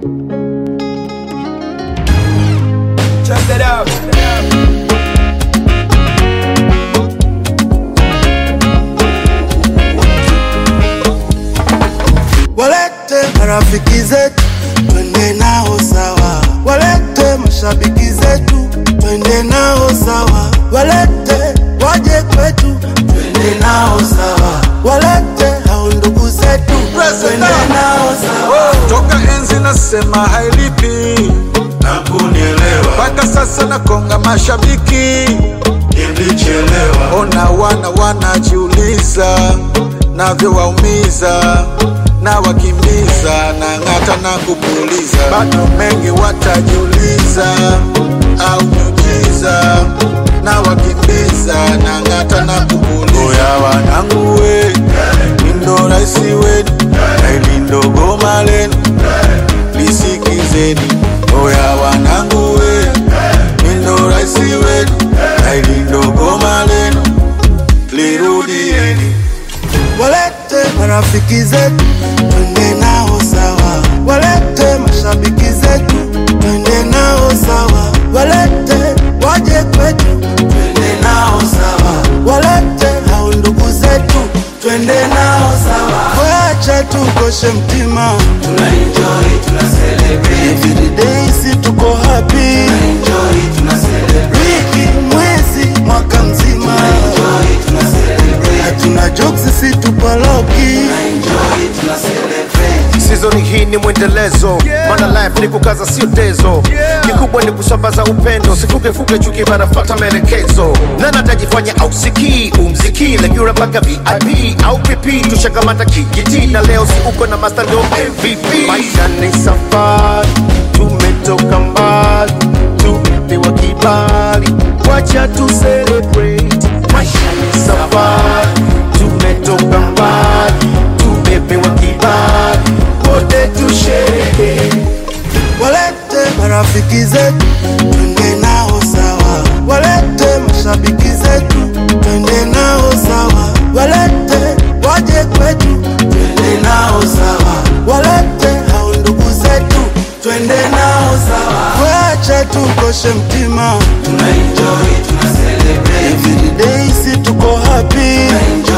Check it out. Walete marafiki zetu twende nao sawa, walete mashabiki zetu twende nao sawa, walete waje kwetu twende nao sawa, walete hao ndugu zetu twende nao sawa. Toka enzi nasema hailipi na kunielewa, mpaka sasa nakonga mashabiki nilichelewa. Ona wanajiuliza navyo waumiza na wakimbiza na ngata na kupuliza, bado mengi watajiuliza au miujiza na wakimbiza na ngata na kupuliza. Oya wanangu we, nindo raisi wenu na ilindo goma lenu lisikizeni. Oya wanangu we, nindo raisi wenu na ilindo goma lenu lirudieni. Walete marafiki zetu twende nao sawa, walete mashabiki zetu twende nao sawa, walete waje kwetu twende nao sawa, walete hao ndugu zetu twende nao sawa. Wacha tukoshe mtima, Tuna enjoy, tuna celebrate. every day si tuko happy, Tuna enjoy, tuna celebrate. wiki mwezi mwaka mzima, Tuna enjoy, tuna celebrate. hatuna jokes si tupaloki. Tuna enjoy, tuna celebrate. Season hii ni mwendelezo, Mana life ni kukaza sio dezo, kikubwa ni kusambaza upendo, sifuke chuki bana fata maelekezo. Nana tajifanya au siki, umziki Legura mpaka VIP au PP, tushakamata kijiti na leo si uko na master ndo MVP. Maisha ni safari, tumetoka mbali, tumepewa kibali, wacha tu celebrate. Maisha ni safari, tumetoka mbali, tumepewa kibali, wote tusherehekee. Walete marafiki zetu twende nao sawa, walete mashabiki zetu twende nao sawa, walete waje kwetu twende nao sawa, walete hao ndugu zetu twende nao sawa. Wacha tukoshe mtima, Tuna enjoy, tuna celebrate. every day si tuko happy, Tuna enjoy,